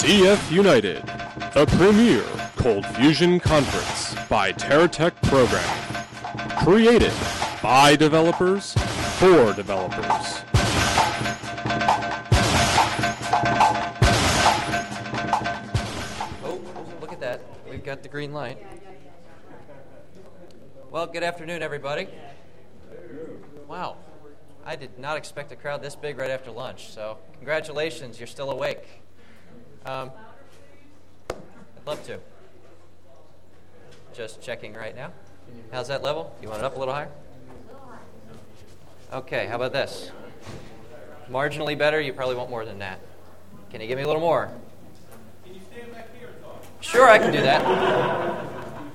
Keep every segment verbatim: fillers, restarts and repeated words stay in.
C F United, the premier Cold Fusion conference by TerraTech Programming. Created by developers for developers. Oh, look at that. We've got the green light. Well, good afternoon, everybody. Wow. I did not expect a crowd this big right after lunch, so congratulations, you're still awake. Um, I'd love to. Just checking right now. How's that level? You want it up a little higher? Okay, how about this? Marginally better, you probably want more than that. Can you give me a little more? Can you stand back here and talk? Sure, I can do that.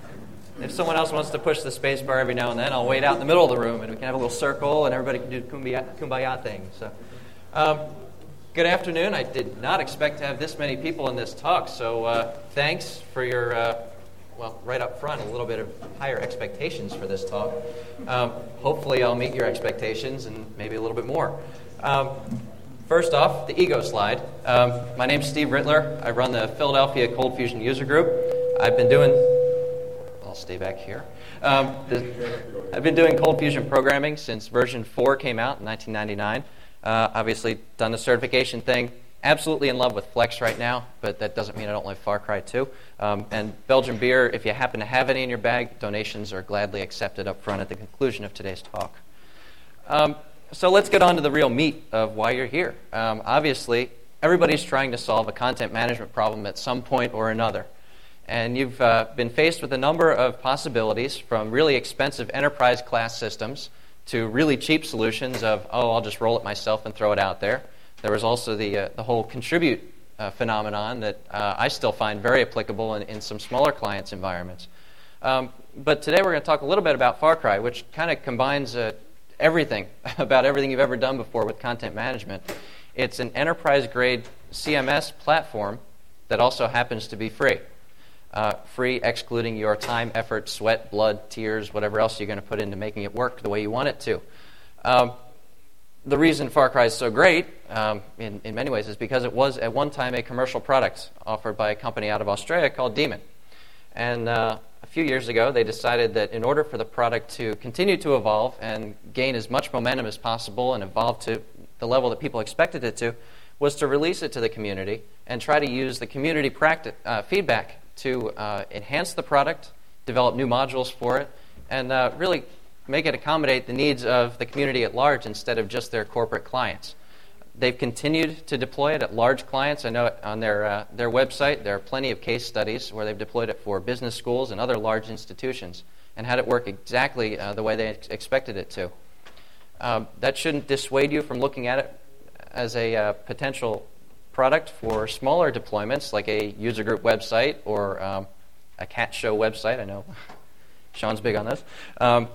If someone else wants to push the space bar every now and then, I'll wait out in the middle of the room and we can have a little circle and everybody can do kumbaya, kumbaya things. So, um, good afternoon. I did not expect to have this many people in this talk, so uh, thanks for your, uh, well, right up front, a little bit of higher expectations for this talk. Um, hopefully I'll meet your expectations and maybe a little bit more. Um, first off, the ego slide. Um, my name's Steve Rittler. I run the Philadelphia Cold Fusion User Group. I've been doing... I'll stay back here. Um, the, I've been doing Cold Fusion programming since version four came out in nineteen ninety-nine. Uh, obviously, done the certification thing. Absolutely in love with Flex right now, but that doesn't mean I don't like Far Cry two. Um, and Belgian beer, if you happen to have any in your bag, donations are gladly accepted up front at the conclusion of today's talk. Um, so let's get on to the real meat of why you're here. Um, obviously, everybody's trying to solve a content management problem at some point or another. And you've uh, been faced with a number of possibilities, from really expensive enterprise-class systems to really cheap solutions of, oh, I'll just roll it myself and throw it out there. There was also the uh, the whole contribute uh, phenomenon that uh, I still find very applicable in, in some smaller clients' environments. Um, but today we're going to talk a little bit about Far Cry, which kind of combines uh, everything about everything you've ever done before with content management. It's an enterprise-grade C M S platform that also happens to be free. Uh, free, excluding your time, effort, sweat, blood, tears, whatever else you're going to put into making it work the way you want it to. Um, the reason Far Cry is so great, um, in, in many ways, is because it was at one time a commercial product offered by a company out of Australia called Daemon. And uh, a few years ago, they decided that in order for the product to continue to evolve and gain as much momentum as possible and evolve to the level that people expected it to, was to release it to the community and try to use the community practi- uh, feedback to uh, enhance the product, develop new modules for it, and uh, really make it accommodate the needs of the community at large instead of just their corporate clients. They've continued to deploy it at large clients. I know on their uh, their website there are plenty of case studies where they've deployed it for business schools and other large institutions and had it work exactly uh, the way they ex- expected it to. Um, that shouldn't dissuade you from looking at it as a uh, potential product for smaller deployments, like a user group website or um, a cat show website. I know Sean's big on this. Um,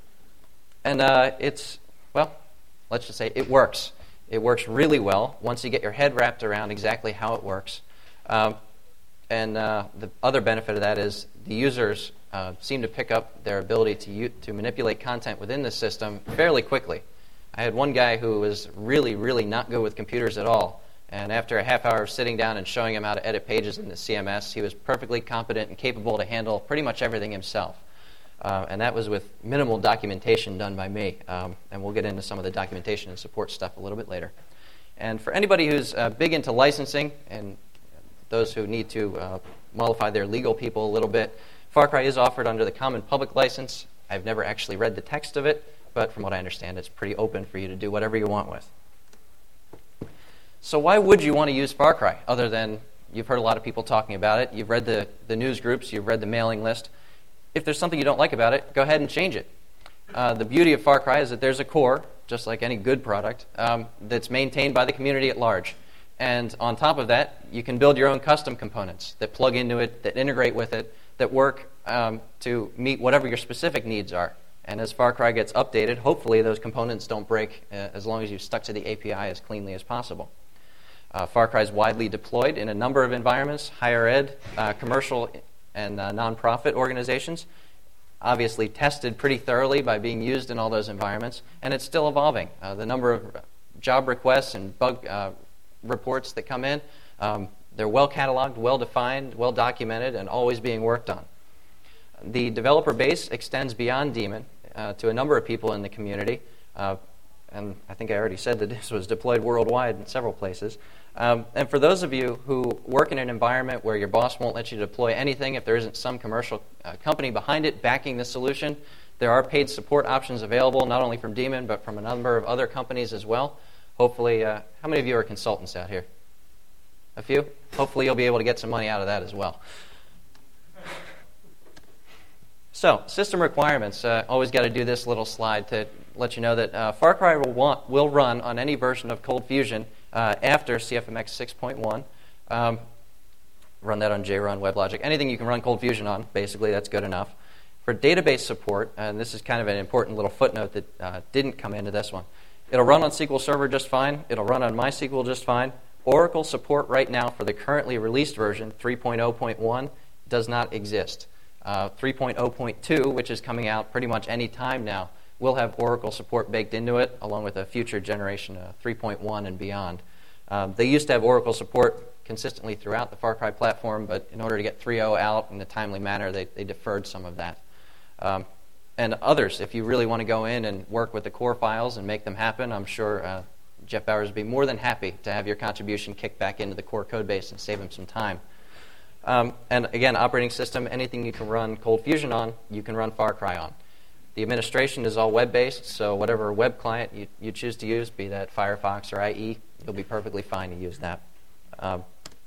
and uh, it's, well, let's just say it works. It works really well once you get your head wrapped around exactly how it works. Um, and uh, the other benefit of that is the users uh, seem to pick up their ability to u- to manipulate content within the system fairly quickly. I had one guy who was really, really not good with computers at all. And after a half hour of sitting down and showing him how to edit pages in the C M S, he was perfectly competent and capable to handle pretty much everything himself. Uh, and that was with minimal documentation done by me. Um, and we'll get into some of the documentation and support stuff a little bit later. And for anybody who's uh, big into licensing and those who need to uh, mollify their legal people a little bit, Far Cry is offered under the Common Public License. I've never actually read the text of it, but from what I understand, it's pretty open for you to do whatever you want with. So why would you want to use Far Cry, other than you've heard a lot of people talking about it, you've read the, the news groups, you've read the mailing list. If there's something you don't like about it, go ahead and change it. Uh, the beauty of Far Cry is that there's a core, just like any good product, um, that's maintained by the community at large. And on top of that, you can build your own custom components that plug into it, that integrate with it, that work um, to meet whatever your specific needs are. And as Far Cry gets updated, hopefully those components don't break uh, as long as you've stuck to the A P I as cleanly as possible. Uh, Far Cry is widely deployed in a number of environments, higher ed, uh, commercial, and uh, nonprofit organizations. Obviously tested pretty thoroughly by being used in all those environments, and it's still evolving. Uh, the number of job requests and bug uh, reports that come in, um, they're well cataloged, well defined, well documented, and always being worked on. The developer base extends beyond Daemon uh, to a number of people in the community. Uh, and I think I already said that this was deployed worldwide in several places. Um, and for those of you who work in an environment where your boss won't let you deploy anything if there isn't some commercial uh, company behind it backing the solution, there are paid support options available, not only from Daemon, but from a number of other companies as well. Hopefully, uh, how many of you are consultants out here? A few? Hopefully you'll be able to get some money out of that as well. So, system requirements. Uh, always got to do this little slide to let you know that uh, Far Cry will, want, will run on any version of Cold Fusion uh, after C F M X six point one. Um, run that on J run, WebLogic. Anything you can run Cold Fusion on, basically, that's good enough. For database support, and this is kind of an important little footnote that uh, didn't come into this one, it'll run on S Q L Server just fine. It'll run on MySQL just fine. Oracle support right now for the currently released version, three point oh point one, does not exist. Uh, three point oh point two, which is coming out pretty much any time now, will have Oracle support baked into it, along with a future generation, uh, three point one and beyond. Um, they used to have Oracle support consistently throughout the Far Cry platform, but in order to get three point oh out in a timely manner, they, they deferred some of that. Um, and others, if you really want to go in and work with the core files and make them happen, I'm sure uh, Jeff Bowers would be more than happy to have your contribution kicked back into the core code base and save him some time. Um, and again, operating system, anything you can run Cold Fusion on, you can run Far Cry on. The administration is all web-based, so whatever web client you, you choose to use, be that Firefox or I E, you'll be perfectly fine to use that. Um,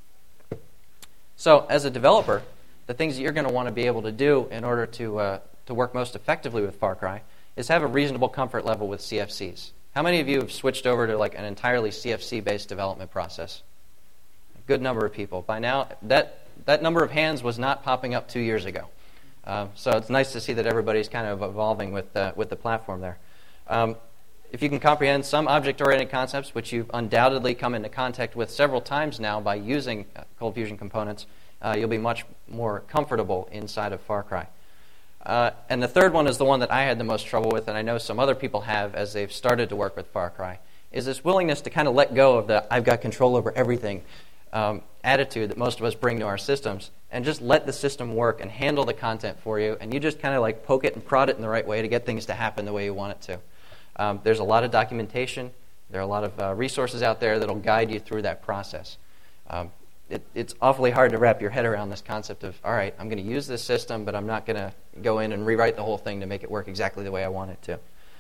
so as a developer, the things that you're going to want to be able to do in order to, uh, to work most effectively with Far Cry is have a reasonable comfort level with C F Cs. How many of you have switched over to like an entirely C F C-based development process? A good number of people. By now, that That number of hands was not popping up two years ago. Uh, so it's nice to see that everybody's kind of evolving with, uh, with the platform there. Um, if you can comprehend some object-oriented concepts, which you've undoubtedly come into contact with several times now by using uh, Cold Fusion components, uh, you'll be much more comfortable inside of Far Cry. Uh, and the third one is the one that I had the most trouble with, and I know some other people have as they've started to work with Far Cry, is this willingness to kind of let go of the I've got control over everything Um, attitude that most of us bring to our systems, and just let the system work and handle the content for you, and you just kind of like poke it and prod it in the right way to get things to happen the way you want it to. Um, there's a lot of documentation. There are a lot of uh, resources out there that will guide you through that process. Um, it, it's awfully hard to wrap your head around this concept of, all right, I'm going to use this system, but I'm not going to go in and rewrite the whole thing to make it work exactly the way I want it to.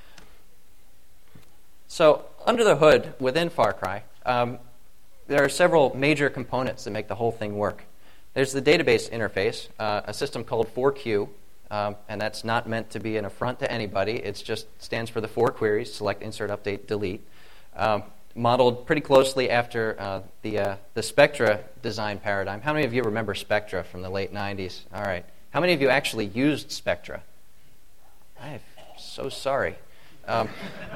So under the hood within Far Cry, um, there are several major components that make the whole thing work. There's the database interface, uh, a system called four Q, um, and that's not meant to be an affront to anybody. It just stands for the four queries: select, insert, update, delete. Um, modeled pretty closely after uh, the uh, the Spectra design paradigm. How many of you remember Spectra from the late nineties? All right. How many of you actually used Spectra? I'm so sorry. Um,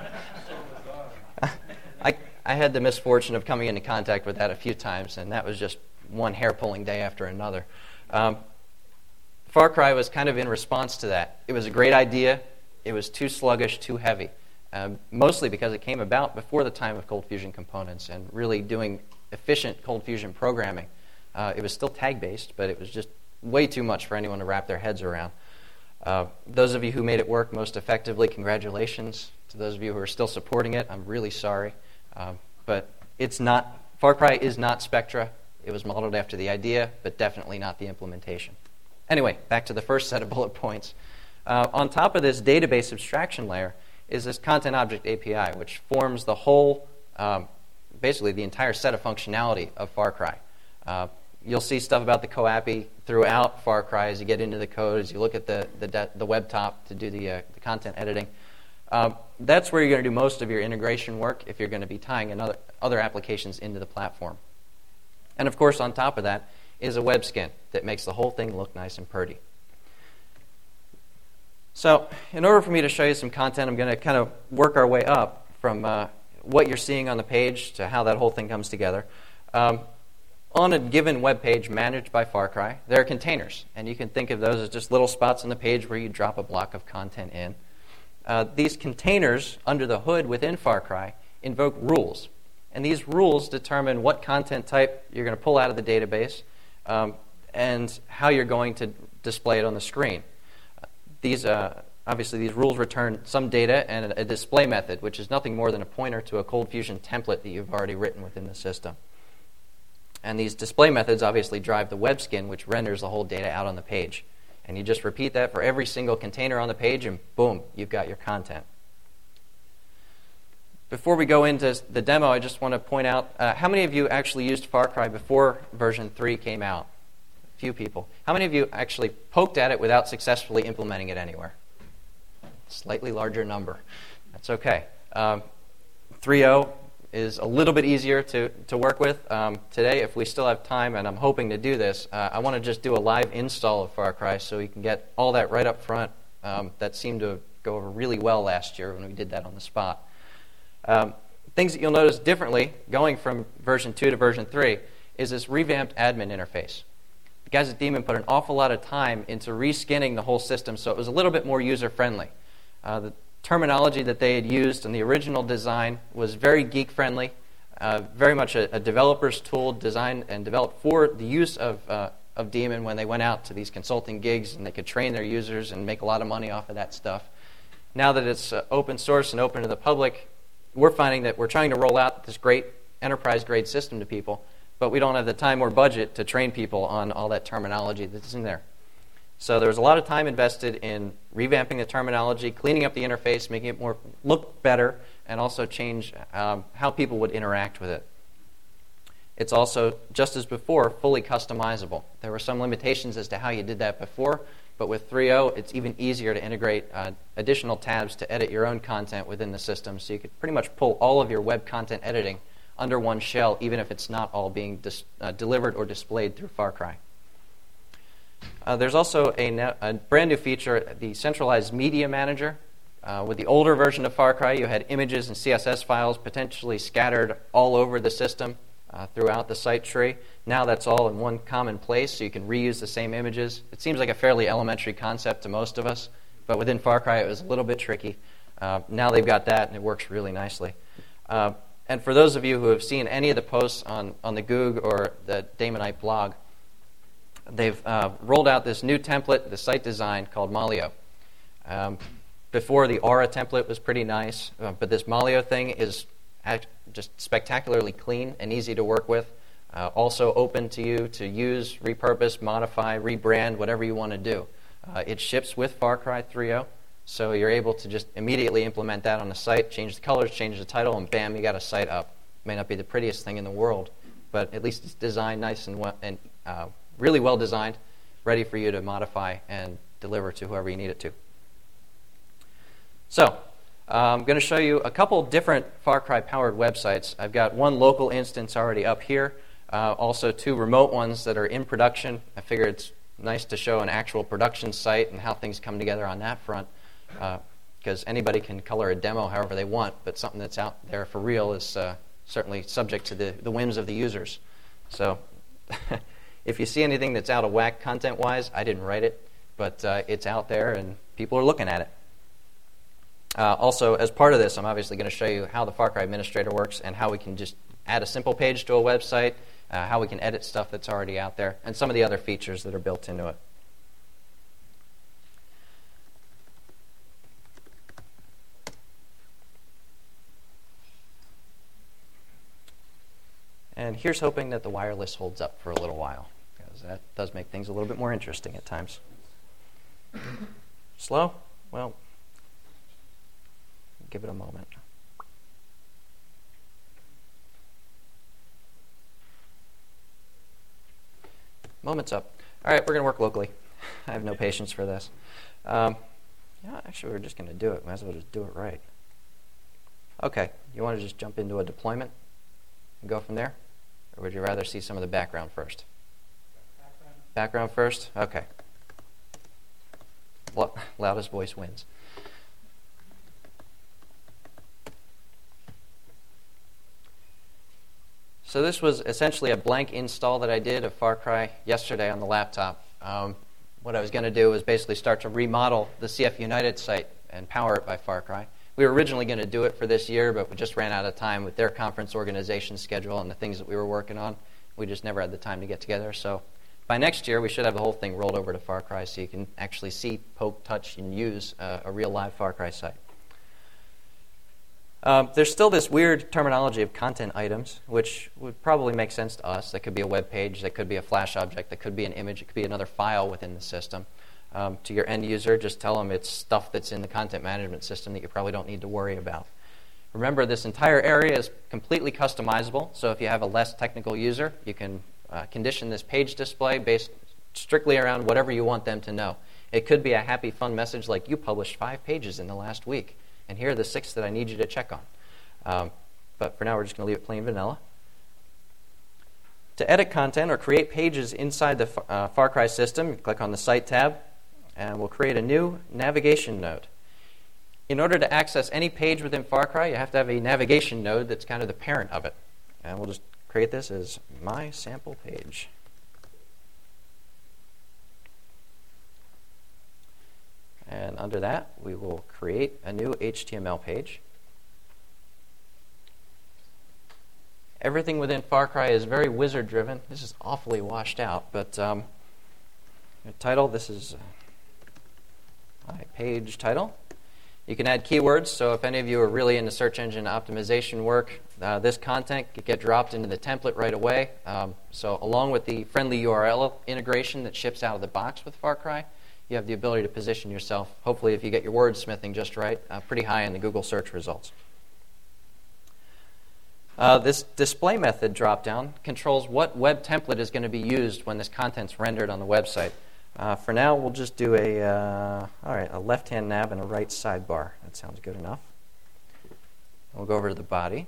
I. I had the misfortune of coming into contact with that a few times, and that was just one hair-pulling day after another. Um, Far Cry was kind of in response to that. It was a great idea. It was too sluggish, too heavy, um, mostly because it came about before the time of Cold Fusion components and really doing efficient Cold Fusion programming. Uh, it was still tag-based, but it was just way too much for anyone to wrap their heads around. Uh, those of you who made it work most effectively, congratulations. To those of you who are still supporting it, I'm really sorry. Um, but it's not, Far Cry is not Spectra. It was modeled after the idea, but definitely not the implementation. Anyway, back to the first set of bullet points. Uh, on top of this database abstraction layer is this Content Object A P I, which forms the whole, um, basically the entire set of functionality of Far Cry. Uh, you'll see stuff about the CoAPI throughout Far Cry as you get into the code, as you look at the, the, the web top to do the, uh, the content editing. Um, that's where you're going to do most of your integration work if you're going to be tying another, other applications into the platform. And of course, on top of that is a web skin that makes the whole thing look nice and pretty. So in order for me to show you some content, I'm going to kind of work our way up from uh, what you're seeing on the page to how that whole thing comes together. Um, on a given web page managed by Far Cry, there are containers, and you can think of those as just little spots on the page where you drop a block of content in. Uh, these containers under the hood within Far Cry invoke rules. And these rules determine what content type you're going to pull out of the database um, and how you're going to display it on the screen. These, uh, obviously, these rules return some data and a display method, which is nothing more than a pointer to a ColdFusion template that you've already written within the system. And these display methods obviously drive the web skin, which renders the whole data out on the page. And you just repeat that for every single container on the page, and boom, you've got your content. Before we go into the demo, I just want to point out, uh, how many of you actually used Far Cry before version three came out? A few people. How many of you actually poked at it without successfully implementing it anywhere? Slightly larger number. That's okay. Um, three point oh is a little bit easier to, to work with. Um, today, if we still have time, and I'm hoping to do this, uh, I want to just do a live install of Far Cry so we can get all that right up front. Um, that seemed to go over really well last year when we did that on the spot. Um, things that you'll notice differently going from version two to version three is this revamped admin interface. The guys at Daemon put an awful lot of time into reskinning the whole system so it was a little bit more user-friendly. Uh, the terminology that they had used in the original design was very geek-friendly, uh, very much a, a developer's tool designed and developed for the use of, uh, of Daemon when they went out to these consulting gigs and they could train their users and make a lot of money off of that stuff. Now that it's uh, open source and open to the public, we're finding that we're trying to roll out this great enterprise-grade system to people, but we don't have the time or budget to train people on all that terminology that's in there. So there was a lot of time invested in revamping the terminology, cleaning up the interface, making it more look better, and also change um, how people would interact with it. It's also, just as before, fully customizable. There were some limitations as to how you did that before, but with three point oh, it's even easier to integrate uh, additional tabs to edit your own content within the system, so you could pretty much pull all of your web content editing under one shell, even if it's not all being dis- uh, delivered or displayed through Far Cry. Uh, there's also a, ne- a brand new feature, the centralized media manager. Uh, with the older version of Far Cry, you had images and C S S files potentially scattered all over the system uh, throughout the site tree. Now that's all in one common place, so you can reuse the same images. It seems like a fairly elementary concept to most of us, but within Far Cry it was a little bit tricky. Uh, now they've got that, and it works really nicely. Uh, and for those of you who have seen any of the posts on, on the Goog or the Daemonite blog, they've uh, rolled out this new template, the site design, called Malio. Um, before, the Aura template was pretty nice, uh, but this Malio thing is act- just spectacularly clean and easy to work with. Uh, also open to you to use, repurpose, modify, rebrand, whatever you want to do. Uh, it ships with Far Cry three point oh, so you're able to just immediately implement that on the site, change the colors, change the title, and bam, you got a site up. It may not be the prettiest thing in the world, but at least it's designed nice and well, and uh, really well designed, ready for you to modify and deliver to whoever you need it to. So, uh, I'm going to show you a couple different Far Cry-powered websites. I've got one local instance already up here, uh, also two remote ones that are in production. I figure it's nice to show an actual production site and how things come together on that front, because uh, anybody can color a demo however they want, but something that's out there for real is uh, certainly subject to the, the whims of the users. So, if you see anything that's out of whack content-wise, I didn't write it, but uh, it's out there and people are looking at it. Uh, also, as part of this, I'm obviously going to show you how the Far Cry Administrator works and how we can just add a simple page to a website, uh, how we can edit stuff that's already out there, and some of the other features that are built into it. And here's hoping that the wireless holds up for a little while, because that does make things a little bit more interesting at times. Slow? Well, give it a moment. Moment's up. All right, we're going to work locally. I have no patience for this. Um, yeah, actually, we're just going to do it. Might as well just do it right. Okay, you want to just jump into a deployment and go from there? Or would you rather see some of the background first? Background. Background first? Okay. L- loudest voice wins. So this was essentially a blank install that I did of Far Cry yesterday on the laptop. Um, what I was going to do was basically start to remodel the C F United site and power it by Far Cry, We were originally going to do it for this year, but we just ran out of time with their conference organization schedule and the things that we were working on. We just never had the time to get together. So by next year, we should have the whole thing rolled over to Far Cry so you can actually see, poke, touch, and use uh, a real live Far Cry site. Um, there's still this weird terminology of content items, which would probably make sense to us. That could be a web page, that could be a Flash object, that could be an image, it could be another file within the system. Um, to your end user, just tell them it's stuff that's in the content management system that you probably don't need to worry about. Remember, this entire area is completely customizable, so if you have a less technical user, you can uh, condition this page display based strictly around whatever you want them to know. It could be a happy, fun message like, you published five pages in the last week, and here are the six that I need you to check on. Um, but for now, we're just going to leave it plain vanilla. To edit content or create pages inside the uh, Far Cry system, you click on the Site tab, and we'll create a new navigation node. In order to access any page within Far Cry, you have to have a navigation node that's kind of the parent of it. And we'll just create this as my sample page. And under that, we will create a new H T M L page. Everything within Far Cry is very wizard-driven. This is awfully washed out, but um, the title, this is uh, my page title. You can add keywords, so if any of you are really into search engine optimization work, uh, this content could get dropped into the template right away. Um, so along with the friendly U R L integration that ships out of the box with Far Cry, you have the ability to position yourself, hopefully if you get your wordsmithing just right, uh, pretty high in the Google search results. Uh, this display method dropdown controls what web template is going to be used when this content's rendered on the website. Uh, for now, we'll just do a uh, all right, a left-hand nav and a right sidebar. That sounds good enough. We'll go over to the body.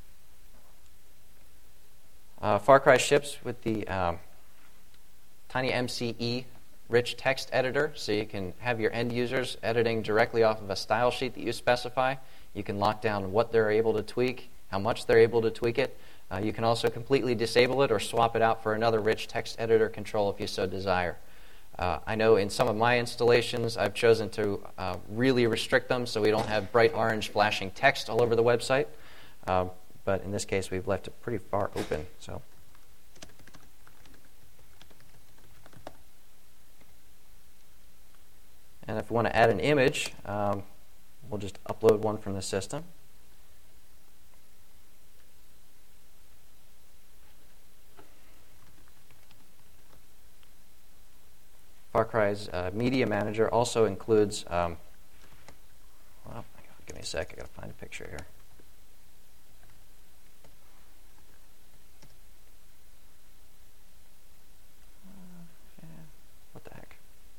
Uh, Far Cry ships with the um, TinyMCE rich text editor, so you can have your end users editing directly off of a style sheet that you specify. You can lock down what they're able to tweak, how much they're able to tweak it. Uh, you can also completely disable it or swap it out for another rich text editor control if you so desire. Uh, I know in some of my installations I've chosen to uh, really restrict them so we don't have bright orange flashing text all over the website. Uh, but in this case we've left it pretty far open. So. And if we want to add an image, um, we'll just upload one from the system. Far Cry's uh, Media Manager also includes, um, well, give me a sec, I've got to find a picture here. Uh, yeah, what the heck?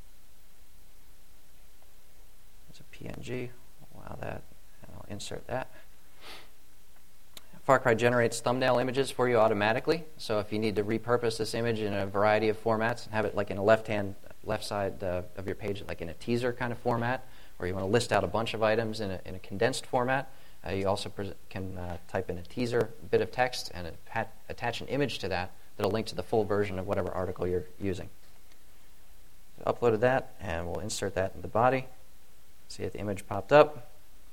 There's a P N G, I'll allow that, and I'll insert that. Far Cry generates thumbnail images for you automatically, so if you need to repurpose this image in a variety of formats and have it like in a left-hand left side uh, of your page, like in a teaser kind of format, or you want to list out a bunch of items in a, in a condensed format, uh, you also pres- can uh, type in a teaser bit of text and pat- attach an image to that that'll link to the full version of whatever article you're using. So uploaded that, and we'll insert that in the body. See if the image popped up.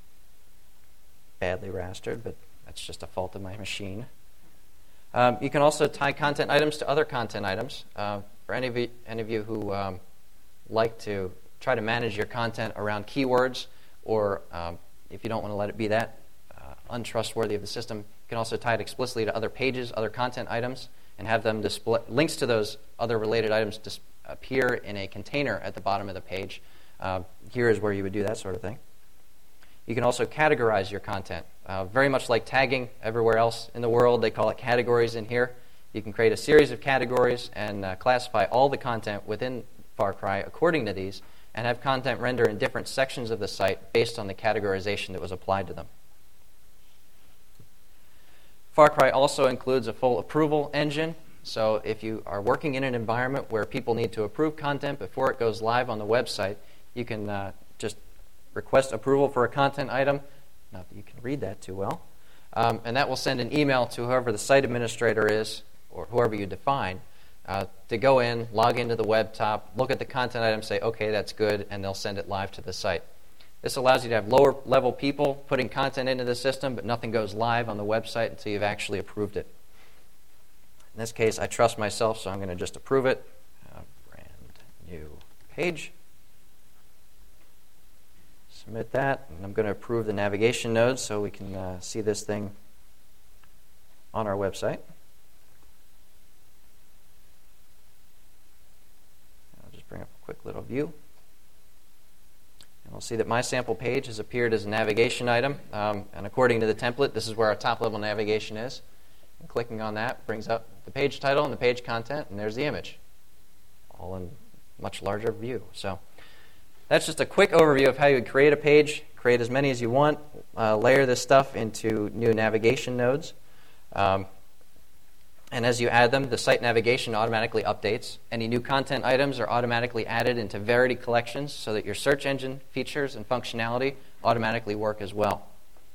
Badly rastered, but that's just a fault of my machine. Um, you can also tie content items to other content items. Uh, for any of you, any of you who um, like to try to manage your content around keywords, or um, if you don't want to let it be that uh, untrustworthy of the system, you can also tie it explicitly to other pages, other content items, and have them display links to those other related items dis- appear in a container at the bottom of the page. Uh, here is where you would do that sort of thing. You can also categorize your content. Uh, very much like tagging everywhere else in the world, they call it categories in here. You can create a series of categories and uh, classify all the content within Far Cry according to these, and have content render in different sections of the site based on the categorization that was applied to them. Far Cry also includes a full approval engine. So if you are working in an environment where people need to approve content before it goes live on the website, you can uh, just request approval for a content item. Not that you can read that too well. Um, and that will send an email to whoever the site administrator is, or whoever you define, uh, to go in, log into the web top, look at the content item, say, okay, that's good, and they'll send it live to the site. This allows you to have lower level people putting content into the system, but nothing goes live on the website until you've actually approved it. In this case, I trust myself, so I'm going to just approve it. Uh, brand new page. Submit that, and I'm going to approve the navigation nodes so we can uh, see this thing on our website. I'll just bring up a quick little view. And we'll see that my sample page has appeared as a navigation item, um, and according to the template, this is where our top-level navigation is. And clicking on that brings up the page title and the page content, and there's the image, all in much larger view. So that's just a quick overview of how you would create a page, create as many as you want, uh, layer this stuff into new navigation nodes. Um, and as you add them, the site navigation automatically updates. Any new content items are automatically added into Verity collections so that your search engine features and functionality automatically work as well.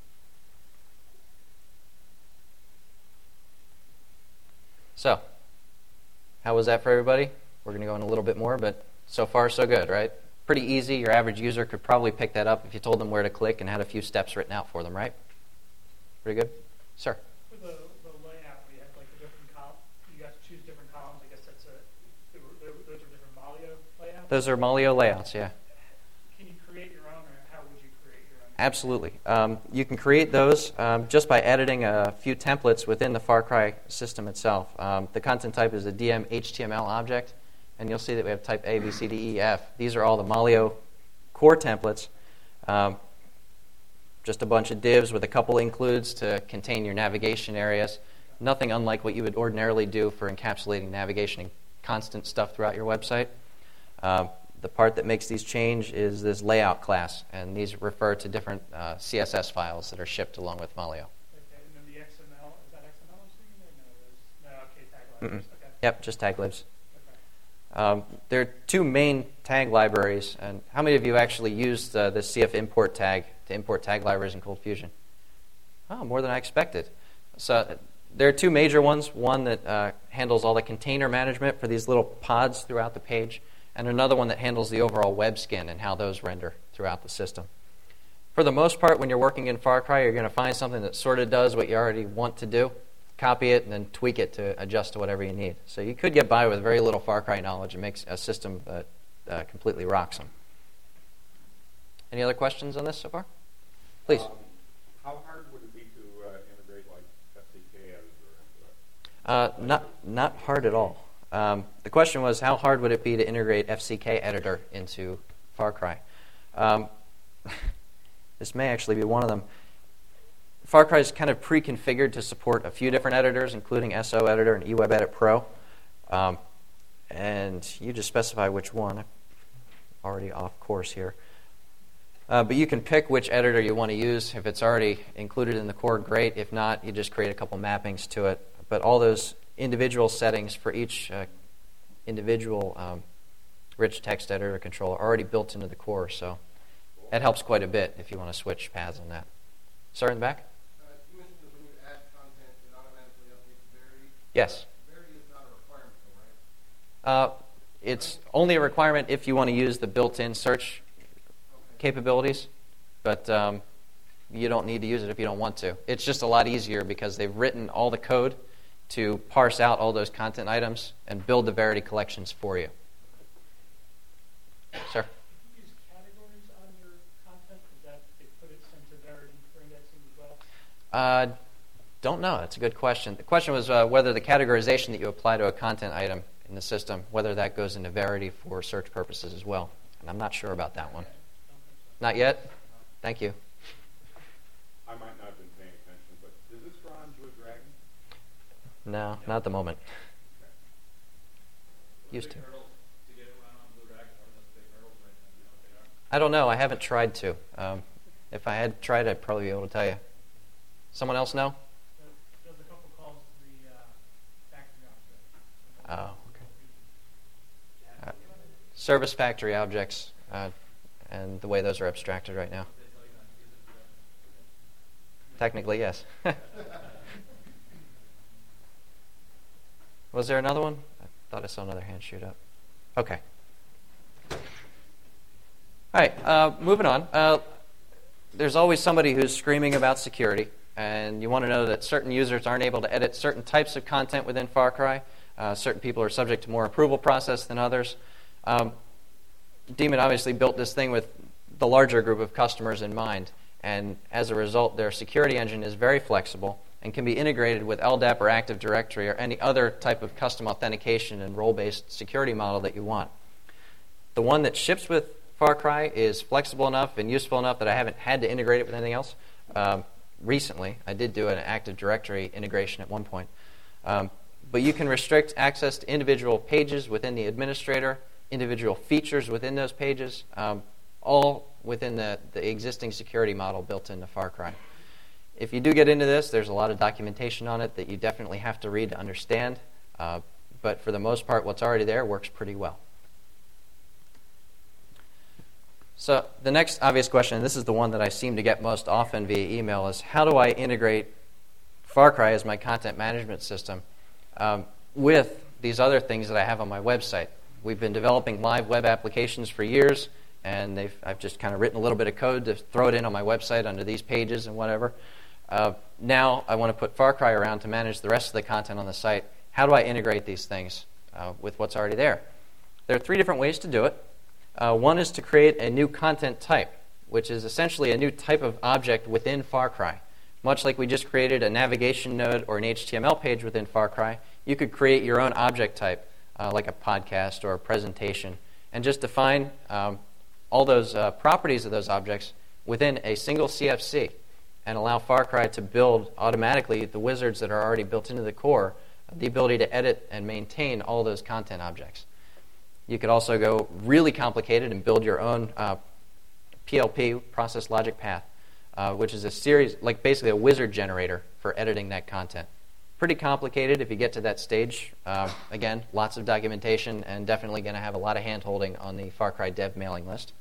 So, how was that for everybody? We're going to go in a little bit more, but so far so good, right? Pretty easy. Your average user could probably pick that up if you told them where to click and had a few steps written out for them, right? Pretty good? Sir? For the, the layout, we have like the different columns. You have to choose different columns. I guess that's a, those are different Malio layouts? Those are Malio layouts, yeah. Can you create your own, or how would you create your own? Absolutely. Um, you can create those um, just by editing a few templates within the Far Cry system itself. Um, the content type is a D M H T M L object. And you'll see that we have type A, B, C, D, E, F. These are all the Malio core templates. Um, just a bunch of divs with a couple includes to contain your navigation areas. Nothing unlike what you would ordinarily do for encapsulating navigation and constant stuff throughout your website. Uh, the part that makes these change is this layout class, and these refer to different uh, C S S files that are shipped along with Malio. Okay, and then the X M L, is that X M L I'm seeing there? No, no, okay, tag libraries. Okay. Yep, just tag libs. Um, there are two main tag libraries, and how many of you actually used uh, the C F import tag to import tag libraries in ColdFusion? Oh, more than I expected. So there are two major ones, one that uh, handles all the container management for these little pods throughout the page, and another one that handles the overall web skin and how those render throughout the system. For the most part, when you're working in Far Cry, you're going to find something that sort of does what you already want to do. Copy it and then tweak it to adjust to whatever you need. So you could get by with very little Far Cry knowledge and make a system that uh, completely rocks them. Any other questions on this so far? Please. Um, how hard would it be to uh, integrate like F C K editor into it? Uh, not not hard at all. Um, the question was, how hard would it be to integrate F C K editor into Far Cry? Um, this may actually be one of them. Far Cry is kind of pre-configured to support a few different editors, including S O Editor and eWebEdit Pro. Um, and you just specify which one. I'm already off course here. Uh, but you can pick which editor you want to use. If it's already included in the core, great. If not, you just create a couple mappings to it. But all those individual settings for each uh, individual um, rich text editor controller are already built into the core. So that helps quite a bit if you want to switch paths on that. Sir, in the back? Yes. Verity is not a requirement, though, right? Uh, it's only a requirement if you want to use the built-in search okay. capabilities, but um, you don't need to use it if you don't want to. It's just a lot easier because they've written all the code to parse out all those content items and build the Verity collections for you. Sir? Can you use categories on your content? Is that they put it into Verity for indexing as well? Uh, Don't know. That's a good question. The question was uh, whether the categorization that you apply to a content item in the system, whether that goes into Verity for search purposes as well. And I'm not sure about that one. Not yet? Thank you. I might not have been paying attention, but does this run Blue Dragon? No, not at the moment. Used to. I don't know. I haven't tried to. Um, if I had tried, I'd probably be able to tell you. Someone else know? There's a couple calls to the uh, factory object. Oh, okay. Uh, service factory objects uh, and the way those are abstracted right now. Technically, yes. Was there another one? I thought I saw another hand shoot up. Okay. All right, uh, moving on. Uh, there's always somebody who's screaming about security, and you want to know that certain users aren't able to edit certain types of content within Far Cry. Uh, certain people are subject to more approval process than others. Um, Daemon obviously built this thing with the larger group of customers in mind, and as a result, their security engine is very flexible and can be integrated with L D A P or Active Directory or any other type of custom authentication and role-based security model that you want. The one that ships with Far Cry is flexible enough and useful enough that I haven't had to integrate it with anything else. Um, recently, I did do an Active Directory integration at one point. Um, but you can restrict access to individual pages within the administrator, individual features within those pages, um, all within the, the existing security model built into Far Cry. If you do get into this, there's a lot of documentation on it that you definitely have to read to understand. Uh, but for the most part, what's already there works pretty well. So the next obvious question, and this is the one that I seem to get most often via email, is how do I integrate Far Cry as my content management system um, with these other things that I have on my website? We've been developing live web applications for years, and they've, I've just kind of written a little bit of code to throw it in on my website under these pages and whatever. Uh, now I want to put Far Cry around to manage the rest of the content on the site. How do I integrate these things uh, with what's already there? There are three different ways to do it. Uh, one is to create a new content type, which is essentially a new type of object within Far Cry. Much like we just created a navigation node or an H T M L page within Far Cry, you could create your own object type, uh, like a podcast or a presentation, and just define um, all those uh, properties of those objects within a single C F C and allow Far Cry to build automatically the wizards that are already built into the core, the ability to edit and maintain all those content objects. You could also go really complicated and build your own uh, P L P, process logic path, uh, which is a series, like basically a wizard generator for editing that content. Pretty complicated if you get to that stage. Uh, again, lots of documentation and definitely going to have a lot of hand-holding on the Far Cry dev mailing list.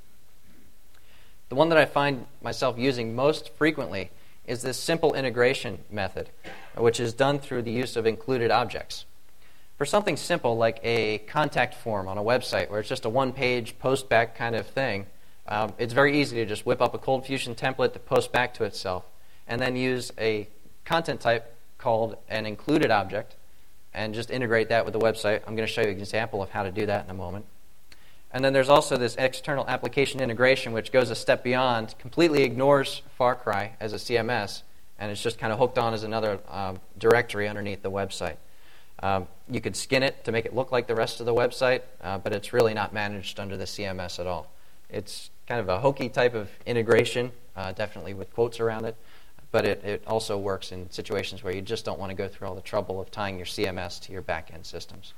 The one that I find myself using most frequently is this simple integration method, which is done through the use of included objects. For something simple like a contact form on a website where it's just a one-page post-back kind of thing, um, it's very easy to just whip up a Cold Fusion template to post back to itself and then use a content type called an included object and just integrate that with the website. I'm going to show you an example of how to do that in a moment. And then there's also this external application integration, which goes a step beyond, completely ignores Far Cry as a C M S, and it's just kind of hooked on as another um, directory underneath the website. Um, you could skin it to make it look like the rest of the website, uh, but it's really not managed under the C M S at all. It's kind of a hokey type of integration, uh, definitely with quotes around it, but it, it also works in situations where you just don't want to go through all the trouble of tying your C M S to your back-end systems.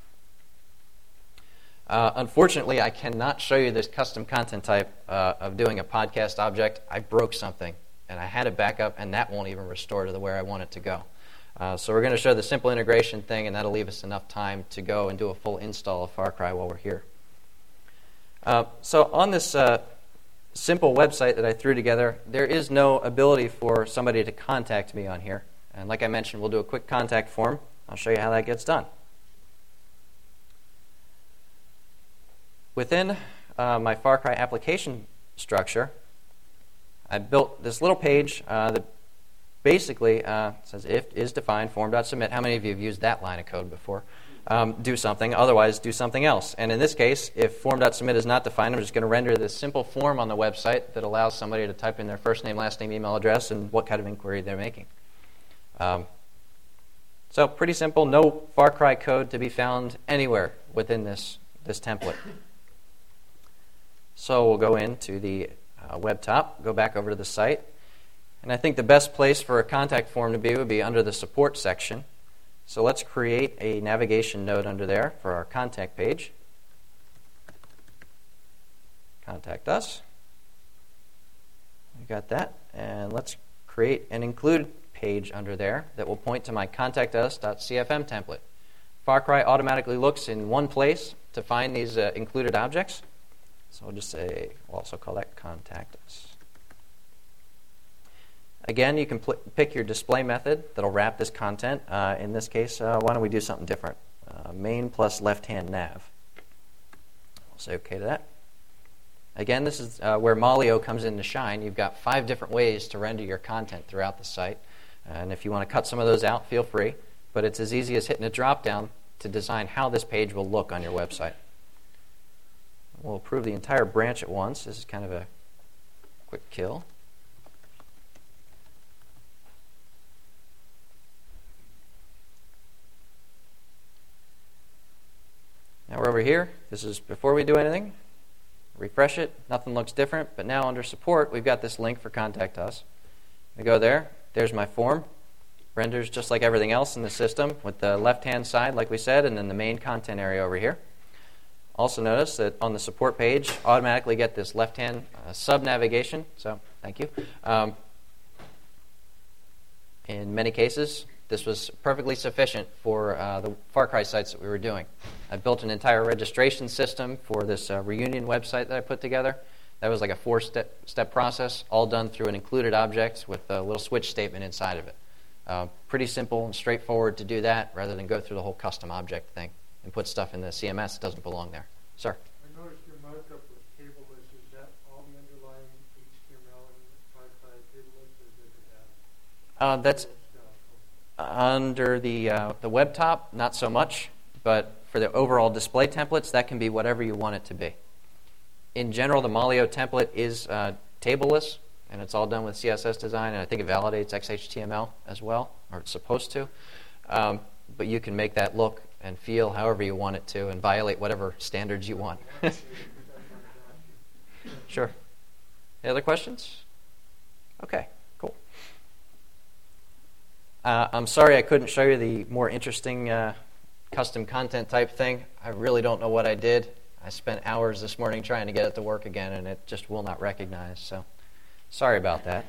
Uh, unfortunately, I cannot show you this custom content type uh, of doing a podcast object. I broke something, and I had it back up, and that won't even restore to the where I want it to go. Uh, so we're going to show the simple integration thing, and that'll leave us enough time to go and do a full install of Far Cry while we're here. Uh, so on this uh, simple website that I threw together, there is no ability for somebody to contact me on here. And like I mentioned, we'll do a quick contact form. I'll show you how that gets done. Within uh, my Far Cry application structure, I built this little page uh, that basically uh, says if is defined form.submit. How many of you have used that line of code before? Um, do something, otherwise do something else. And in this case, if form.submit is not defined, I'm just going to render this simple form on the website that allows somebody to type in their first name, last name, email address, and what kind of inquiry they're making. Um, so pretty simple, no Far Cry code to be found anywhere within this, this template. So we'll go into the uh, web top, go back over to the site, and I think the best place for a contact form to be would be under the support section. So let's create a navigation node under there for our contact page. Contact us. We got that. And let's create an include page under there that will point to my contact us dot c f m template. Far Cry automatically looks in one place to find these uh, included objects. So we'll just say, we'll also call that contact us. Again, you can pl- pick your display method that'll wrap this content. Uh, in this case, uh, why don't we do something different? Uh, main plus left-hand nav. We'll say OK to that. Again, this is uh, where Malio comes in to shine. You've got five different ways to render your content throughout the site. And if you want to cut some of those out, feel free. But it's as easy as hitting a drop-down to design how this page will look on your website. We'll approve the entire branch at once. This is kind of a quick kill. Now we're over here. This is before we do anything. Refresh it. Nothing looks different. But now under support, we've got this link for Contact Us. I go there. There's my form. Renders just like everything else in the system with the left-hand side, like we said, and then the main content area over here. Also notice that on the support page, automatically get this left-hand uh, sub-navigation. So thank you. Um, in many cases, this was perfectly sufficient for uh, the Far Cry sites that we were doing. I built an entire registration system for this uh, reunion website that I put together. That was like a four-step step process, all done through an included object with a little switch statement inside of it. Uh, pretty simple and straightforward to do that rather than go through the whole custom object thing and put stuff in the C M S that doesn't belong there. Sir? I noticed your markup was tableless. Is that all the underlying H T M L and Far Cry tableless, or does it have? Uh, that's under the uh, the web top, not so much, but for the overall display templates, that can be whatever you want it to be. In general, the Malio template is uh, tableless, and it's all done with C S S design, and I think it validates X H T M L as well, or it's supposed to. Um, but you can make that look and feel however you want it to and violate whatever standards you want. Sure. Any other questions? Okay, cool. Uh, I'm sorry I couldn't show you the more interesting uh, custom content type thing. I really don't know what I did. I spent hours this morning trying to get it to work again, and it just will not recognize. So sorry about that.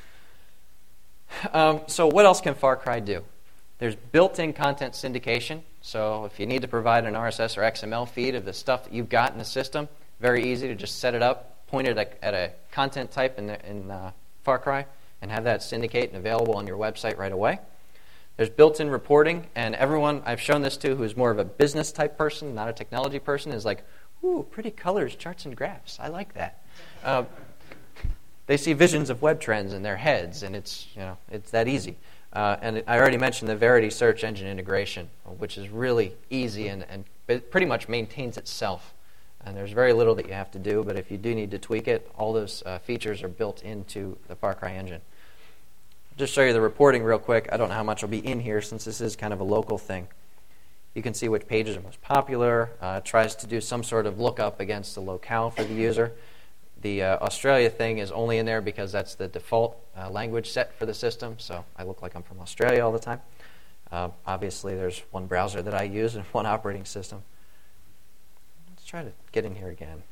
Um, so what else can Far Cry do? There's built-in content syndication. So if you need to provide an R S S or X M L feed of the stuff that you've got in the system, very easy to just set it up, point it at, at a content type in, the, in uh, Far Cry, and have that syndicate and available on your website right away. There's built-in reporting, and everyone I've shown this to who's more of a business-type person, not a technology person, is like, ooh, pretty colors, charts, and graphs. I like that. Uh, they see visions of web trends in their heads, and it's you know it's that easy. Uh, and I already mentioned the Verity search engine integration, which is really easy and, and it pretty much maintains itself. And there's very little that you have to do, but if you do need to tweak it, all those uh, features are built into the Far Cry engine. I'll just show you the reporting real quick. I don't know how much will be in here since this is kind of a local thing. You can see which pages are most popular. Uh, it tries to do some sort of lookup against the locale for the user. The uh, Australia thing is only in there because that's the default uh, language set for the system, so I look like I'm from Australia all the time. Uh, obviously, there's one browser that I use and one operating system. Let's try to get in here again.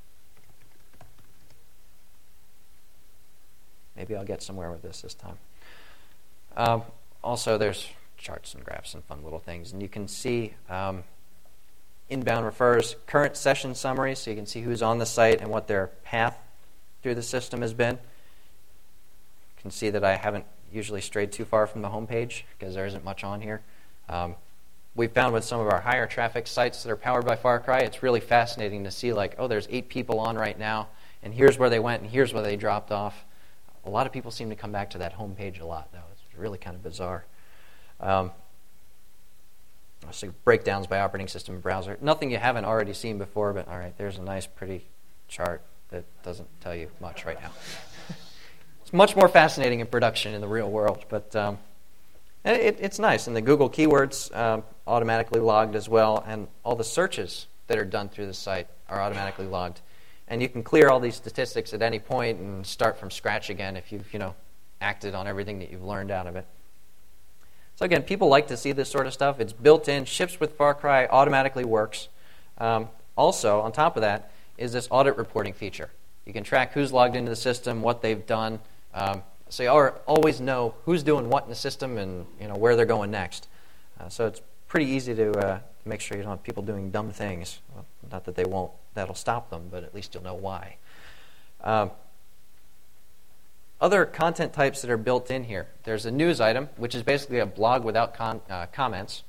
Maybe I'll get somewhere with this this time. Um, also, there's charts and graphs and fun little things, and you can see um, inbound refers, current session summaries, so you can see who's on the site and what their path through the system has been. You can see that I haven't usually strayed too far from the home page because there isn't much on here. Um, we've found with some of our higher traffic sites that are powered by Far Cry, it's really fascinating to see like, oh, there's eight people on right now, and here's where they went, and here's where they dropped off. A lot of people seem to come back to that home page a lot, though. It's really kind of bizarre. Um, So breakdowns by operating system and browser. Nothing you haven't already seen before, but all right, there's a nice, pretty chart that doesn't tell you much right now. It's much more fascinating in production in the real world, but um, it, it's nice. And the Google keywords um, automatically logged as well, and all the searches that are done through the site are automatically logged. And you can clear all these statistics at any point and start from scratch again if you've you know acted on everything that you've learned out of it. So again, people like to see this sort of stuff. It's built in, ships with Far Cry, automatically works. Um, also, on top of that, is this audit reporting feature. You can track who's logged into the system, what they've done, um, so you always know who's doing what in the system and you know where they're going next. Uh, so it's pretty easy to uh, make sure you don't have people doing dumb things. Well, not that they won't, that'll stop them, but at least you'll know why. Um, Other content types that are built in here. There's a news item, which is basically a blog without con- uh, comments.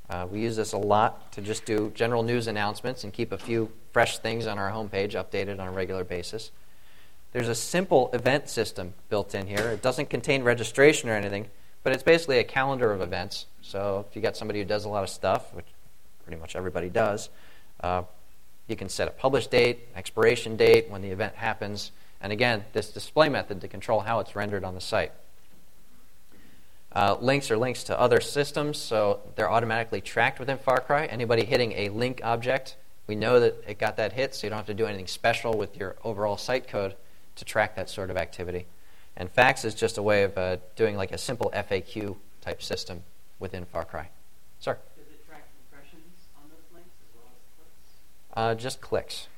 Uh, we use this a lot to just do general news announcements and keep a few fresh things on our homepage updated on a regular basis. There's a simple event system built in here. It doesn't contain registration or anything, but it's basically a calendar of events. So if you got somebody who does a lot of stuff, which pretty much everybody does, uh, you can set a publish date, expiration date, when the event happens, and again, this display method to control how it's rendered on the site. Uh, links are links to other systems, so they're automatically tracked within Far Cry. Anybody hitting a link object, we know that it got that hit, so you don't have to do anything special with your overall site code to track that sort of activity. And Facts is just a way of uh, doing like a simple F A Q type system within Far Cry. Sir? Does it track impressions on those links as well as clicks? Uh, just clicks.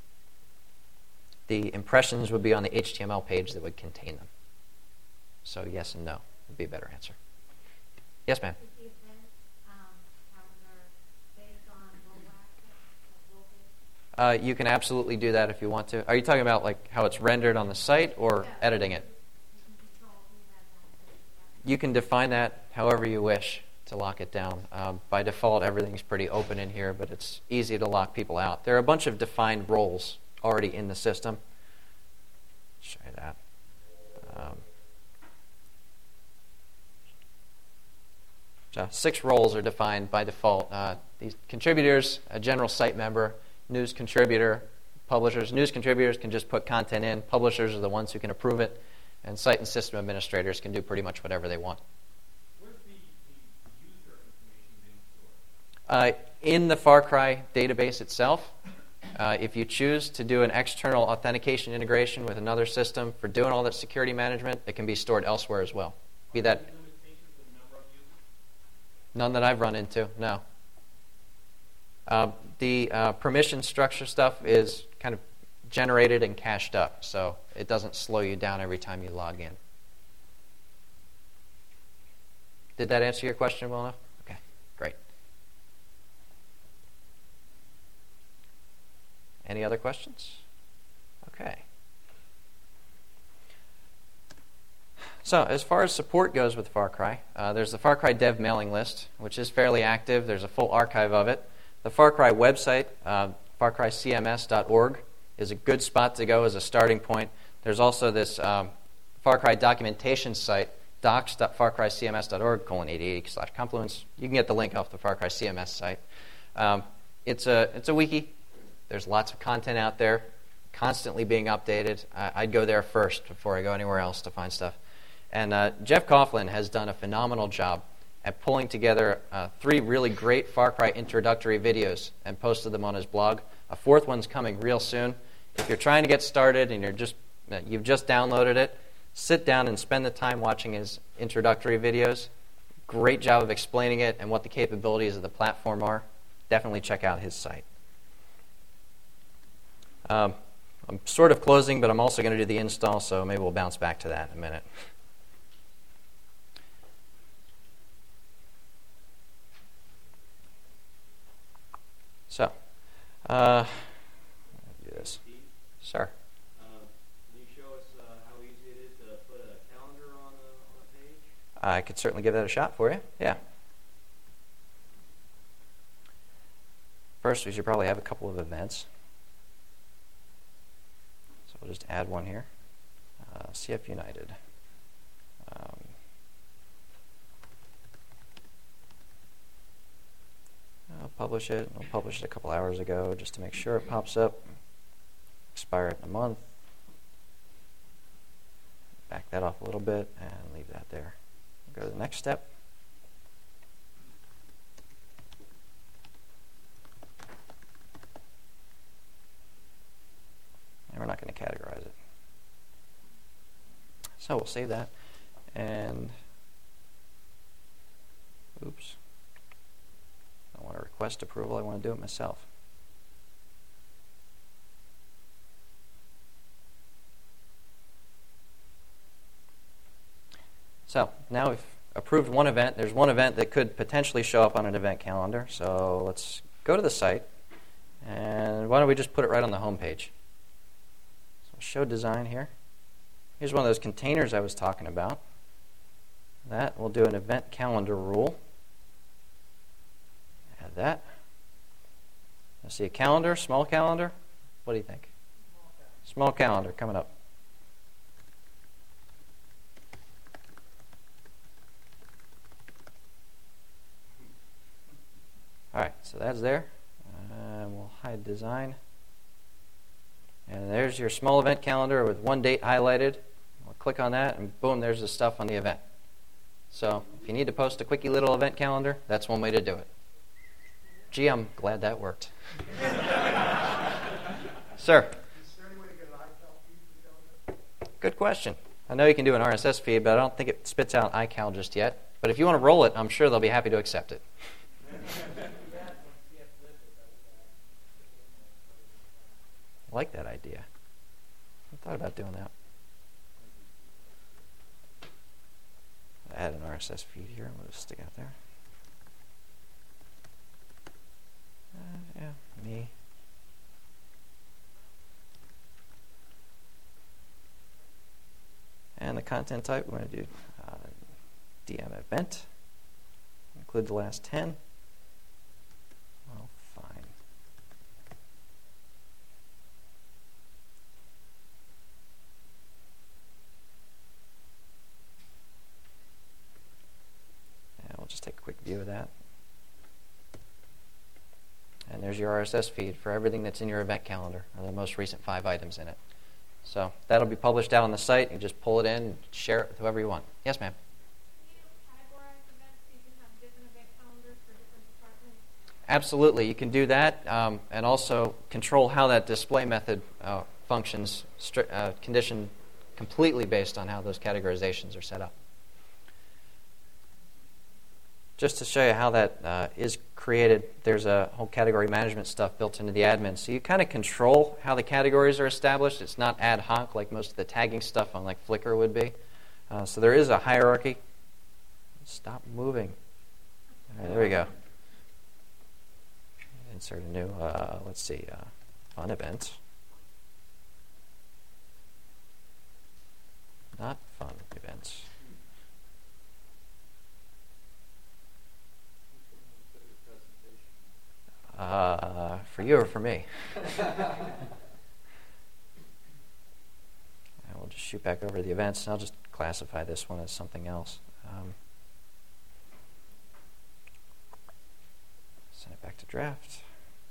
The impressions would be on the H T M L page that would contain them. So yes and no would be a better answer. Yes, ma'am? Is the event um, calendar based on mobile access or local? Uh, you can absolutely do that if you want to. Are you talking about like how it's rendered on the site or Yeah. editing it? You can control who has access to that. You can define that however you wish to lock it down. Um, by default, everything's pretty open in here, but it's easy to lock people out. There are a bunch of defined roles already in the system. Show you that. Um, so six roles are defined by default. Uh, these contributors, a general site member, news contributor, publishers. News contributors can just put content in. Publishers are the ones who can approve it. And site and system administrators can do pretty much whatever they want. Where's the, the user information being stored? Uh, in the Far Cry database itself, uh, if you choose to do an external authentication integration with another system for doing all that security management, it can be stored elsewhere as well. Be that Limitations of number of users? none that I've run into, no. Uh, the uh, permission structure stuff is kind of generated and cached up, so it doesn't slow you down every time you log in. Did that answer your question well enough? Okay, great. Any other questions? Okay. So as far as support goes with Far Cry, uh, there's the Far Cry dev mailing list, which is fairly active. There's a full archive of it. The Far Cry website, uh, far cry c m s dot org, is a good spot to go as a starting point. There's also this um, Far Cry documentation site, docs dot far cry c m s dot org colon eighty eighty slash confluence. You can get the link off the Far Cry C M S site. Um, it's a it's a wiki. There's lots of content out there, constantly being updated. I, I'd go there first before I go anywhere else to find stuff. And uh, Jeff Coughlin has done a phenomenal job at pulling together uh, three really great Far Cry introductory videos and posted them on his blog. A fourth one's coming real soon. If you're trying to get started and you're just you've just downloaded it, sit down and spend the time watching his introductory videos. Great job of explaining it and what the capabilities of the platform are. Definitely check out his site. Um, I'm sort of closing, but I'm also going to do the install, so maybe we'll bounce back to that in a minute. So, uh, do this. Sir. Uh, can you show us uh, how easy it is to put a calendar on a, on a page? I could certainly give that a shot for you. Yeah. First, we should probably have a couple of events. So we'll just add one here. Uh, C F United. Um, I'll publish it. I'll publish it a couple hours ago just to make sure it pops up. Expire it in a month. Back that off a little bit and leave that there. Go to the next step. And we're not going to categorize it. So we'll save that. And oops. I want to request approval. I want to do it myself. So now we've approved one event. There's one event that could potentially show up on an event calendar. So let's go to the site. And why don't we just put it right on the home page? So show design here. Here's one of those containers I was talking about. That we'll do an event calendar rule. have that. I see a calendar, small calendar. What do you think? Small calendar coming up. All right, so that's there. Uh, we'll hide design. And there's your small event calendar with one date highlighted. We'll click on that, and boom, there's the stuff on the event. So if you need to post a quickie little event calendar, that's one way to do it. Gee, I'm glad that worked. Sir? Is there any way to get an iCal feed for the calendar? Good question. I know you can do an R S S feed, but I don't think it spits out iCal just yet. But if you want to roll it, I'm sure they'll be happy to accept it. I like that idea. I thought about doing that. Add an R S S feed here. I'm going to stick out there. Uh, yeah, me. And the content type, we're going to do uh, D M event. Include the last ten. Oh, fine. And we'll just take a quick view of that. And there's your R S S feed for everything that's in your event calendar, or the most recent five items in it. So that'll be published out on the site. You just pull it in and share it with whoever you want. Yes, ma'am? Can you categorize events so you can have different event calendars for different departments? Absolutely. You can do that, um, and also control how that display method uh, functions, stri- uh, condition completely based on how those categorizations are set up. Just to show you how that uh, is created, there's a whole category management stuff built into the admin. So you kind of control how the categories are established. It's not ad hoc like most of the tagging stuff on like Flickr would be. Uh, so there is a hierarchy. Stop moving. All right, there we go. Insert a new, uh, let's see, uh, fun event. Not fun events. Uh, for you or for me? And we'll just shoot back over to the events, and I'll just classify this one as something else. Um, send it back to draft.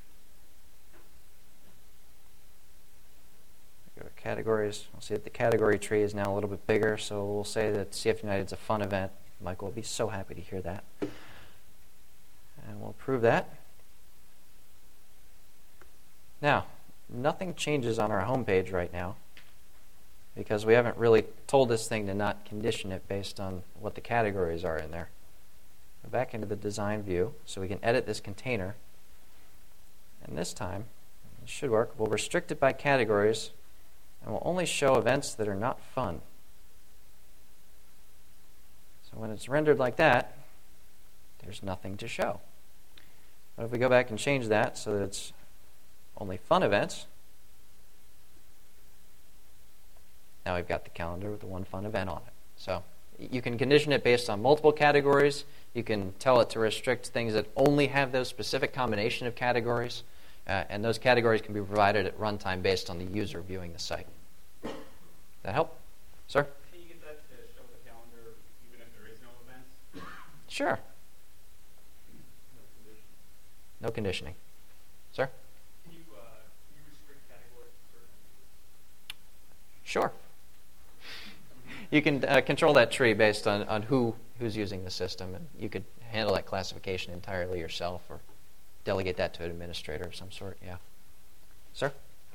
Go to categories. We'll see that the category tree is now a little bit bigger, so we'll say that C F United is a fun event. Michael will be so happy to hear that. And we'll approve that. Now, nothing changes on our home page right now because we haven't really told this thing to not condition it based on what the categories are in there. Go back into the design view so we can edit this container. And this time, it should work. We'll restrict it by categories and we'll only show events that are not fun. So when it's rendered like that, there's nothing to show. But if we go back and change that so that it's only fun events, now we've got the calendar with the one fun event on it. So you can condition it based on multiple categories. You can tell it to restrict things that only have those specific combination of categories. Uh, and those categories can be provided at runtime based on the user viewing the site. Does that help? Sir? Can you get that to show the calendar even if there is no events? Sure. No condition. No conditioning. Sir? Can you, uh, can you restrict categories to certain users? Sure. You can uh, control that tree based on, on who who's using the system, and you could handle that classification entirely yourself or delegate that to an administrator of some sort. Yeah. Sir?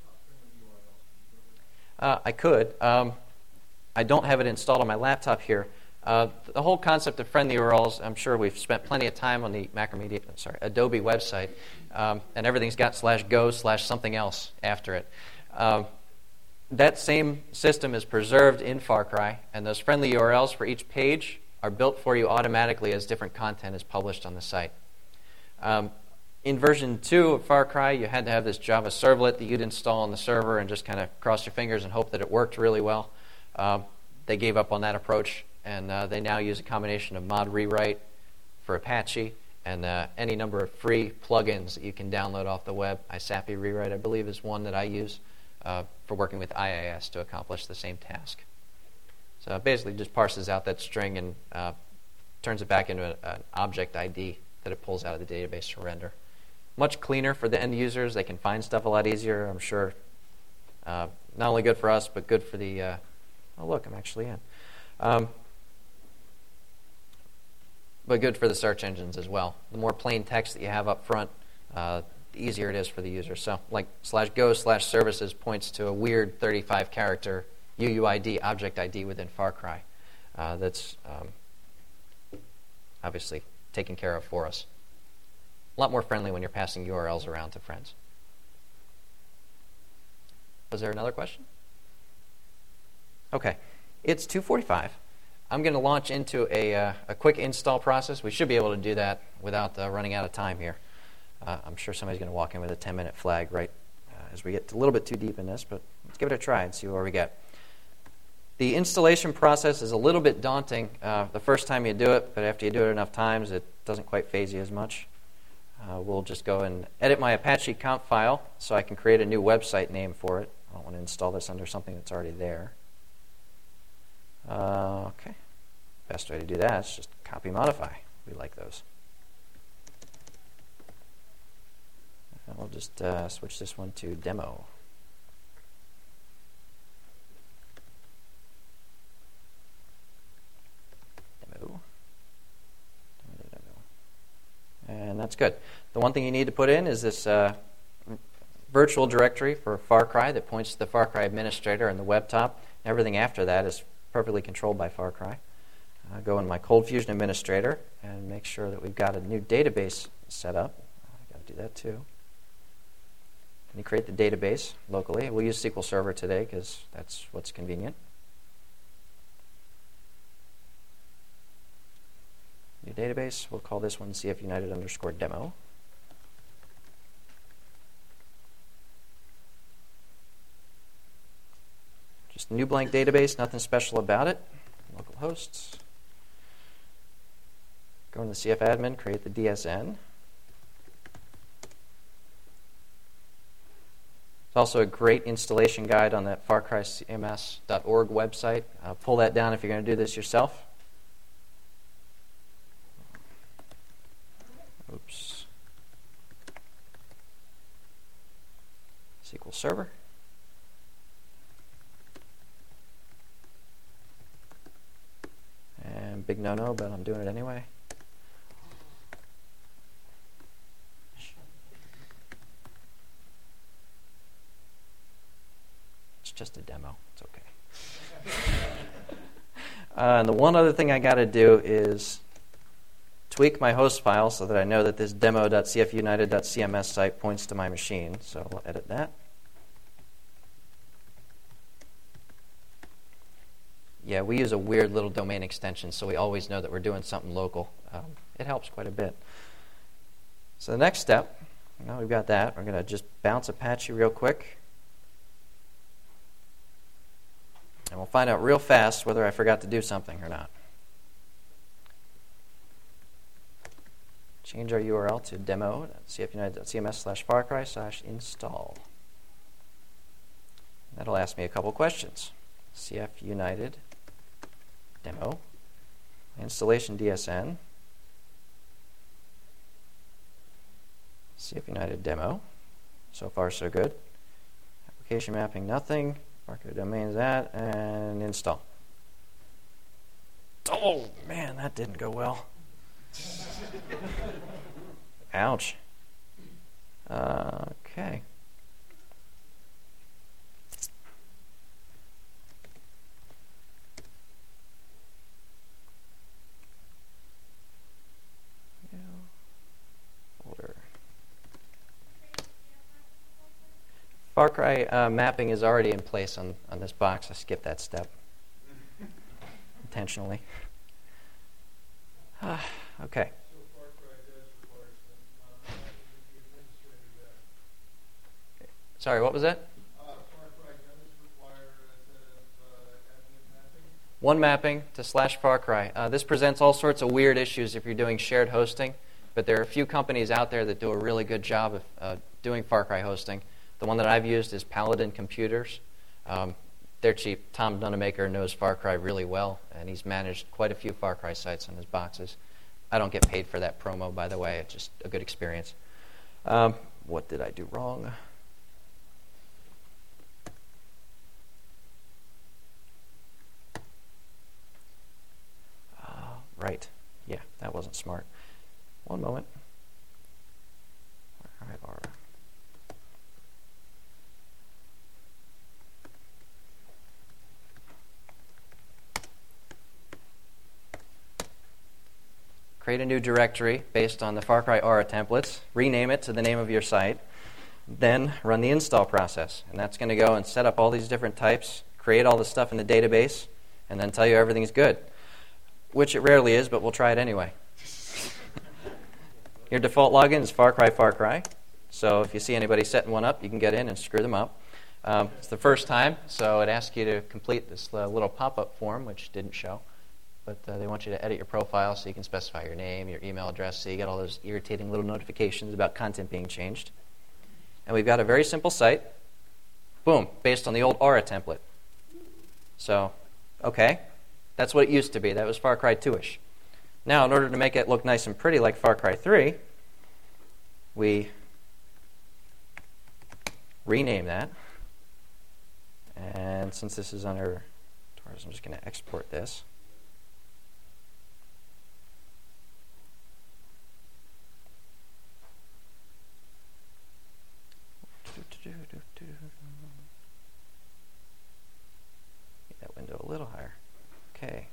Uh, I could. Um, I don't have it installed on my laptop here. Uh, the whole concept of friendly U R Ls, I'm sure we've spent plenty of time on the Macromedia, sorry, Adobe website, um, and everything's got slash go slash something else after it. Um, that same system is preserved in Far Cry, and those friendly U R Ls for each page are built for you automatically as different content is published on the site. Um, in version two of Far Cry, you had to have this Java servlet that you'd install on the server and just kind of cross your fingers and hope that it worked really well. Um, they gave up on that approach, and uh, they now use a combination of mod rewrite for Apache and uh, any number of free plugins that you can download off the web. iSapi Rewrite, I believe, is one that I use uh, for working with I I S to accomplish the same task. So it basically just parses out that string and uh, turns it back into a, an object I D that it pulls out of the database to render. Much cleaner for the end users. They can find stuff a lot easier, I'm sure. Uh, not only good for us, but good for the... Uh, oh, look, I'm actually in. Um, but good for the search engines as well. The more plain text that you have up front, uh, the easier it is for the user. So like slash go slash services points to a weird thirty-five character U U I D, object I D within Far Cry uh, that's um, obviously taken care of for us. A lot more friendly when you're passing U R Ls around to friends. Was there another question? Okay. It's two forty-five. I'm going to launch into a, uh, a quick install process. We should be able to do that without uh, running out of time here. Uh, I'm sure somebody's going to walk in with a ten-minute flag right uh, as we get a little bit too deep in this, but let's give it a try and see where we get. The installation process is a little bit daunting uh, the first time you do it, but after you do it enough times, it doesn't quite faze you as much. Uh, we'll just go and edit my Apache conf file so I can create a new website name for it. I don't want to install this under something that's already there. Uh, okay. Best way to do that is just copy modify. We like those. And we'll just uh, switch this one to demo. Demo. Demo, demo. And that's good. The one thing you need to put in is this uh, virtual directory for Far Cry that points to the Far Cry administrator and the web top. Everything after that is perfectly controlled by Far Cry. Uh, go in my Cold Fusion administrator and make sure that we've got a new database set up. I've got to do that too. And you create the database locally. We'll use S Q L Server today because that's what's convenient. New database. We'll call this one C F United underscore demo. Just a new blank database, nothing special about it. Local hosts. Go into the C F admin, create the D S N. There's also a great installation guide on that far cry C M S dot org website. Uh, pull that down if you're going to do this yourself. Oops. S Q L Server. And big no-no, but I'm doing it anyway. It's just a demo. It's okay. uh, and the one other thing I got to do is tweak my host file so that I know that this demo dot C F united dot C M S site points to my machine. So we'll edit that. Yeah, we use a weird little domain extension, so we always know that we're doing something local. Um, it helps quite a bit. So the next step, now we've got that. We're going to just bounce Apache real quick. And we'll find out real fast whether I forgot to do something or not. Change our U R L to demo dot C F united dot C M S slash far cry slash install. That'll ask me a couple questions. C F United demo, installation D S N, C F United demo. So far, so good. Application mapping, nothing. Market domains, that, and install. Oh, man, that didn't go well. Ouch. Uh, okay. Far Cry uh, mapping is already in place on, on this box. I skipped that step intentionally. Uh, okay. So Far Cry does require some uh, administrator there. Sorry, what was that? Uh, Far Cry does require a set of uh, admin mapping. One mapping to slash Far Cry. Uh, this presents all sorts of weird issues if you're doing shared hosting. but there are a few companies out there that do a really good job of uh, doing Far Cry hosting. The one that I've used is Paladin Computers. Um, they're cheap. Tom Dunamaker knows Far Cry really well, and he's managed quite a few Far Cry sites on his boxes. I don't get paid for that promo, by the way. It's just a good experience. Um, what did I do wrong? Uh, right. Yeah, that wasn't smart. One moment. All right, all right. Create a new directory based on the Far Cry Aura templates, rename it to the name of your site, then run the install process. And that's going to go and set up all these different types, create all the stuff in the database, and then tell you everything's good. Which it rarely is, but we'll try it anyway. Your default login is Far Cry Far Cry. So if you see anybody setting one up, you can get in and screw them up. Um, it's the first time, so it asks you to complete this uh, little pop-up form, which didn't show. But uh, they want you to edit your profile so you can specify your name, your email address, so you get all those irritating little notifications about content being changed. And we've got a very simple site, boom, based on the old Aura template. So, okay, that's what it used to be. That was Far Cry two-ish. Now, in order to make it look nice and pretty like Far Cry three, we rename that. And since this is under Taurus, I'm just going to export this. Get that window a little higher. Okay.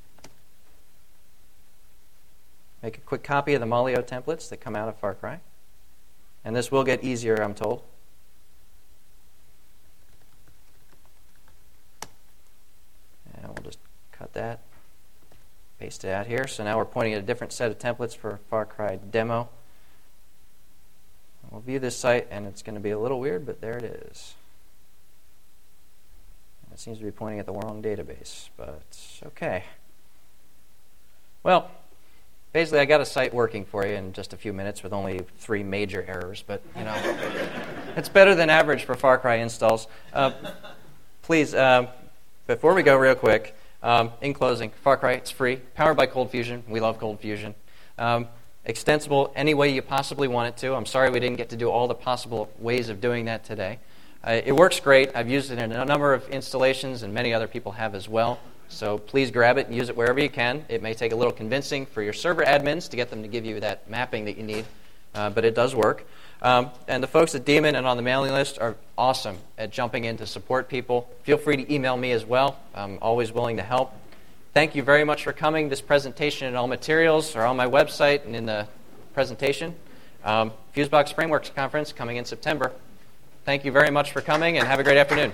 Make a quick copy of the Malio templates that come out of Far Cry. And this will get easier, I'm told. And we'll just cut that, paste it out here. So now we're pointing at a different set of templates for Far Cry demo. We'll view this site, and it's going to be a little weird, but there it is. It seems to be pointing at the wrong database, but okay. Well, basically, I got a site working for you in just a few minutes with only three major errors, but, you know, it's better than average for Far Cry installs. Uh, please, um, before we go real quick, um, in closing, Far Cry, it's free, powered by Cold Fusion. We love Cold Fusion. Um, extensible any way you possibly want it to. I'm sorry we didn't get to do all the possible ways of doing that today. Uh, it works great. I've used it in a number of installations, and many other people have as well. So please grab it and use it wherever you can. It may take a little convincing for your server admins to get them to give you that mapping that you need, uh, but it does work. Um, and the folks at Daemon and on the mailing list are awesome at jumping in to support people. Feel free to email me as well. I'm always willing to help. Thank you very much for coming. This presentation and all materials are on my website and in the presentation. Um, Fusebox Frameworks Conference coming in September. Thank you very much for coming, and have a great afternoon.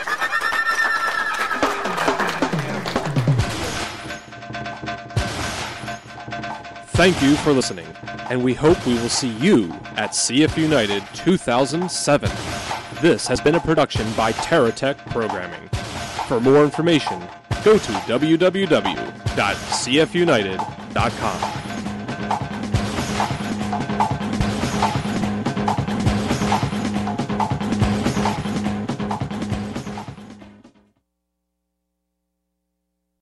Thank you for listening, and we hope we will see you at C F United two thousand seven. This has been a production by TerraTech Programming. For more information, go to w w w dot c f united dot com.